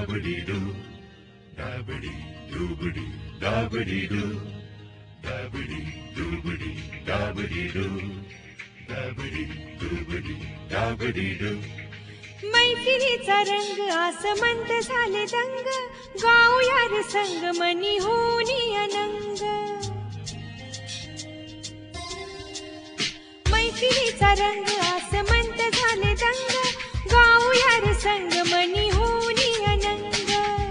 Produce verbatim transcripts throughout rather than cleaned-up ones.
dabba-dee-doo, dabba-dee-doo-ba-dee, dabba-dee-doo, dabba-dee-doo-ba-dee, dabba-dee-doo, dabba-dee-doo-ba-dee, dabba-dee-doo. मैफिलीचा रंग आसमंत झाले दंग, गाऊया रे संग मनी होनी अनंग. मैफिलीचा रंग आसमंत झाले दंग, गाऊया रे संग मनी होनी अनंग.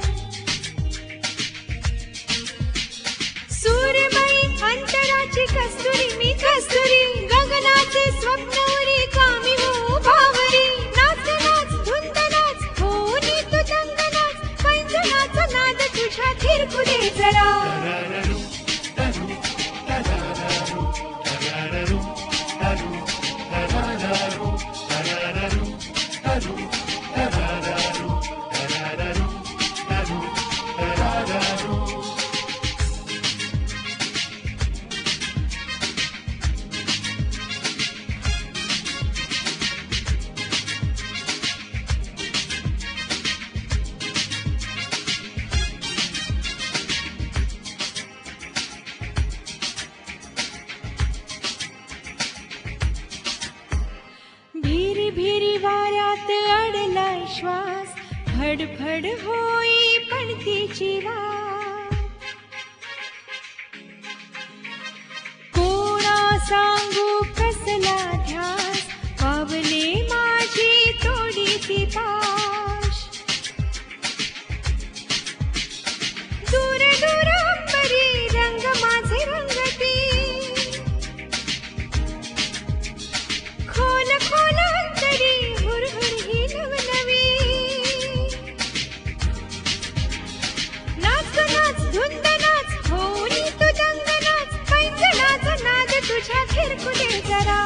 सूरमयी अंतराची कस्तुरी मी कस्तुरी, गगनाचे स्वप्न उरी कामी हो भावरी. नाच नाच धुंद नाच होनी तू दंग नाच, पैंजणाचा नाद तुझ्या थिरकू दे जरा. भिरी भिरी वाऱ्यात अडलाय श्वास, फडफड होई पणतीची वाट. कोणा सांगू कसला ध्यास, पावले माझी तोडी ती पाश. दूर दूर अंबरी रंग माझे रंगती, खोल खोल अंतरी हुरहुर ही नवनवी. नाच नाच धुंद नाच होनी तू दंग नाच, पैंजणाचा नाद तुझ्या थिरकू दे जरा.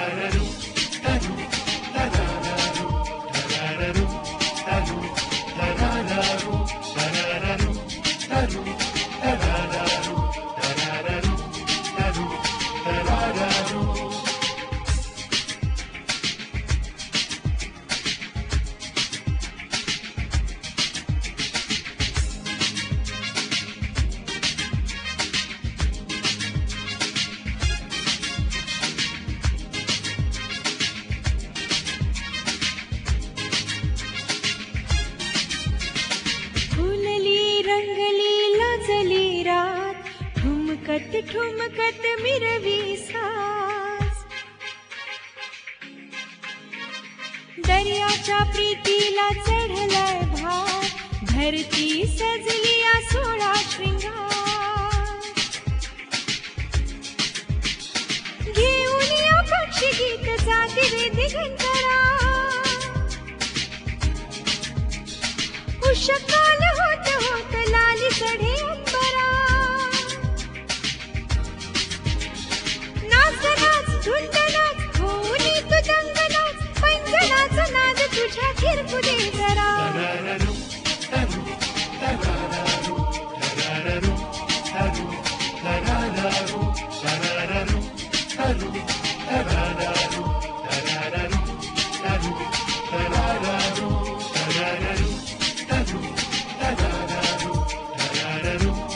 फुलली रंगली लजली रात, ठुमकत ठुमकत मिरवी सास. दर्याच्या प्रीतीला चढलाय भार, धरती सजली या सोळा श्रृंगार. घेऊन या पक्षी गीत जाती रे दिगंतरा, उषकाल होत होत लाली चढे अंबरा. नाच नाच धुंद नाच होनी तू दंग नाच, पैंजणाचा नाद तुझ्या थिरकू दे जरा. Da da da